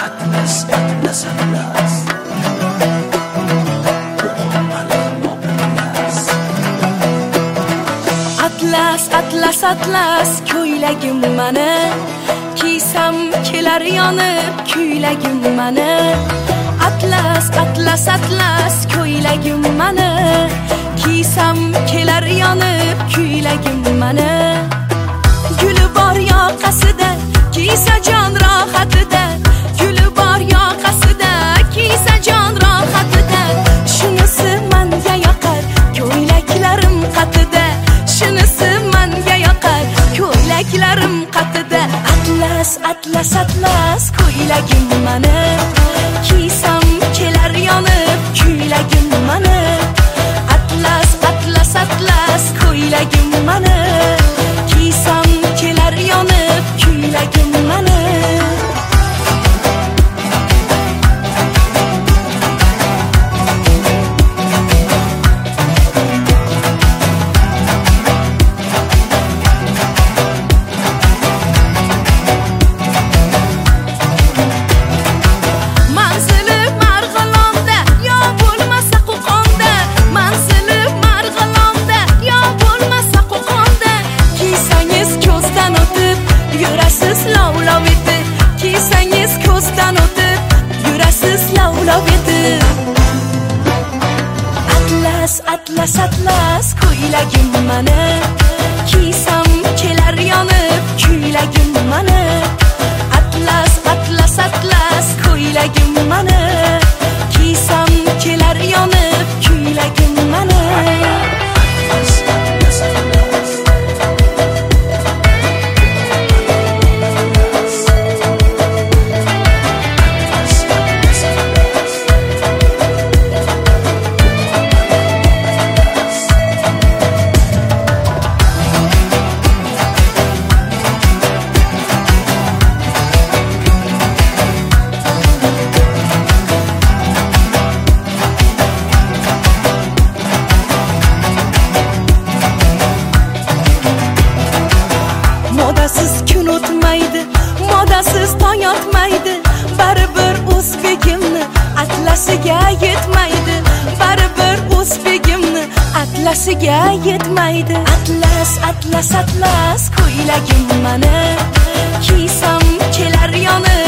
Atlas, atlas, atlas. Atlas, atlas, atlas, ko'ylagim mani kiysam kelar yonib kuylagim mani. Atlas, atlas, atlas, ko'ylagim mani kiysam kelar yonib kuylagim mani. Guli bor yoqasida kiysa jon rohatida, guli bor yoqasida kiysa jon rohatida. Shunisi menga yoqar ko'ylaklarim qatida, shunisi menga yoqar ko'ylaklarim qatida. Atlas, atlas, atlas, ko'ylagim mani kiysam kelar yonib kuylagim mani. Atlas, atlas, atlas, ko'ylagim mani kiysam kelar yonib kuylagim mani. Atlas, atlas, atlas, ko'ylagim mani kiysam kelar yonib kuylagim mani. Atlas, atlas, atlas, ko'ylagim mani kiysam kelar yonib kuylagim mani. Modasiz kun o'tmaydi, modasiz tong otmaydi, baribir o'zbegimni atlasiga yetmaydi, baribir o'zbegimni atlasiga yetmaydi. Atlas, atlas, atlas, ko'ylagim mani kiysam kelar yonib